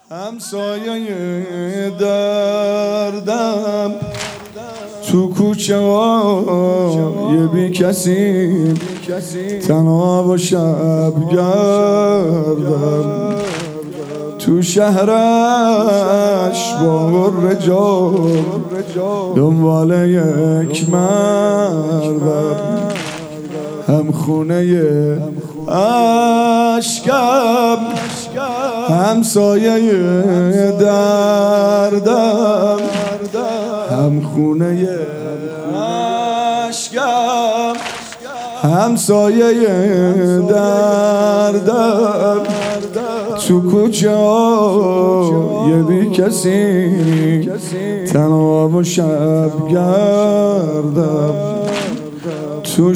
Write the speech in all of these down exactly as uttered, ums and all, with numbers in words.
همسایه دردم تو کوچه های بی کسی تنها و شب گردم تو شهرش با رجال دنبال یک مردم هم خونه عشقم همسایه دردم هم خونه عشقم همسایه دردم تو کوچه های بی کسی تنها و شب گردم تو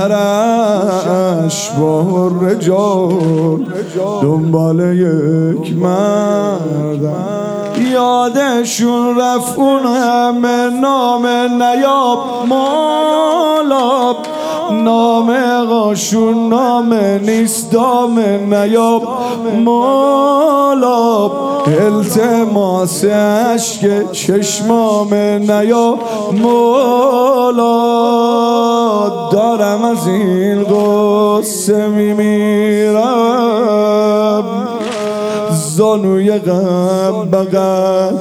شهرش با رجال دنبال یک مردم یادشون رفت اون همه نام نیاب مالاب نام غاشون نام نیست دام نیاب مالاب التماس عشق چشمام نیاب مالاب دارم از این قصه میمیرم زانوی غم بغل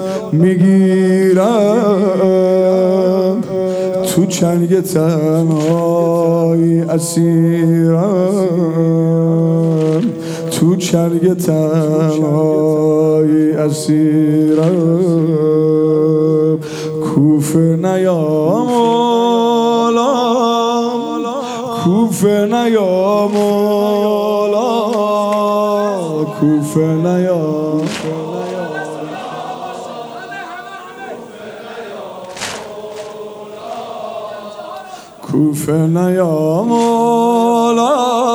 میگیرم تو چنگ تنهایی اسیرم تو چنگ تنهایی اسیرم کوفه نیام مولا کوفه نیام مولا کوفه نیام کوفه نیام مولا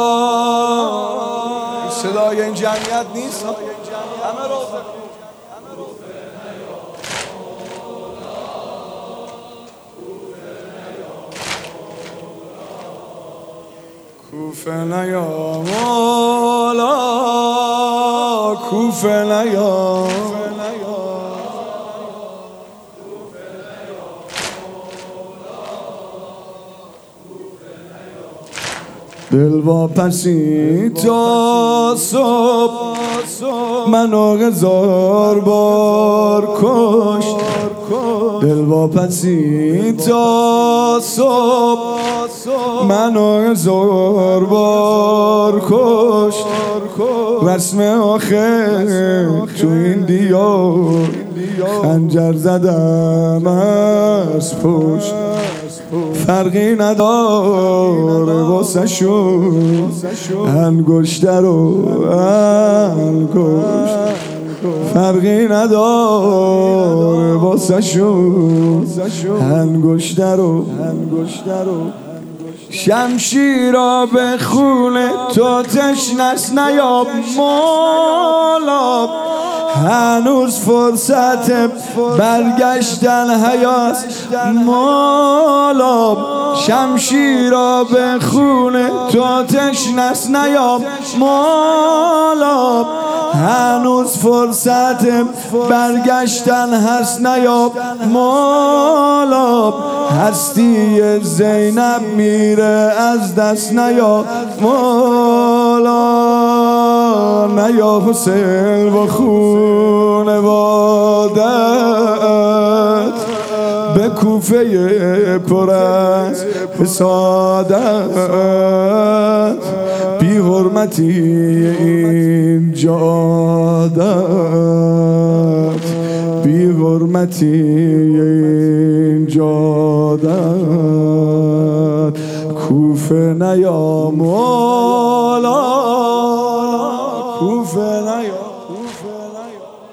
صدای این جمعیت نیست همه روزه کوفه نیام مولا کوفه نیام دل واپسی تا صبح منو هزار بار کشت دل واپسی تا صبح منو هزار بار کشت رسم آخر تو این دیار خنجر زدم از پشت فرقی نداره واسه شون انگشتر و انگشت فرقی نداره واسه شون انگشتر و شمشیرا به خونه تو تشنس نیاب مالاب هنوز فرصت برگشتن حیاست مالاب شمشیرا به خونه تو تشنس نیاب مالاب هنوز فرصت برگشتن هست نیاب مالاب هستی زینب میره از دست نیاب مالاب نیا حسین و خونوادت به کوفه پر از حسادت بی حرمتی این جادت بی حرمتی این جادت کوفه نیا مولا کوفه نیا